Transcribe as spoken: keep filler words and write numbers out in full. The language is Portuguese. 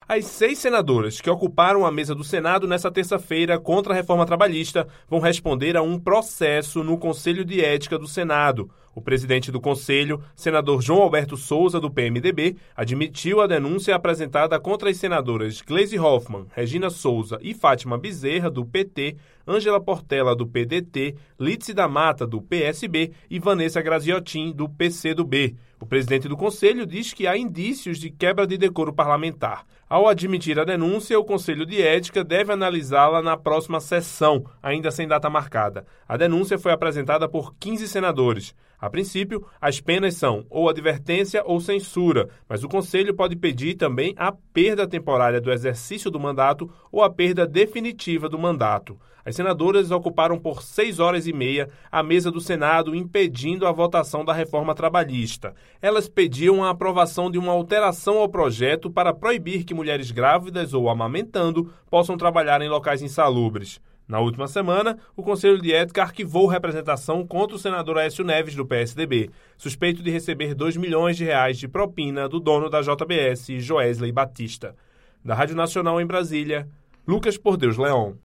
As seis senadoras que ocuparam a mesa do Senado nesta terça-feira contra a reforma trabalhista vão responder a um processo no Conselho de Ética do Senado. O presidente do Conselho, senador João Alberto Souza, do P M D B, admitiu a denúncia apresentada contra as senadoras Gleisi Hoffmann, Regina Souza e Fátima Bezerra, do P T, Ângela Portela, do P D T, Lídice da Mata, do P S B e Vanessa Graziotin, do P C do B. O presidente do Conselho diz que há indícios de quebra de decoro parlamentar. Ao admitir a denúncia, o Conselho de Ética deve analisá-la na próxima sessão, ainda sem data marcada. A denúncia foi apresentada por quinze senadores. A princípio, as penas são ou advertência ou censura, mas o Conselho pode pedir também a perda temporária do exercício do mandato ou a perda definitiva do mandato. As senadoras ocuparam por seis horas e meia a mesa do Senado, impedindo a votação da reforma trabalhista. Elas pediam a aprovação de uma alteração ao projeto para proibir que mulheres grávidas ou amamentando possam trabalhar em locais insalubres. Na última semana, o Conselho de Ética arquivou representação contra o senador Aécio Neves, do P S D B, suspeito de receber dois milhões de reais de propina do dono da J B S, Joesley Batista. Da Rádio Nacional em Brasília, Lucas Por Deus Leão.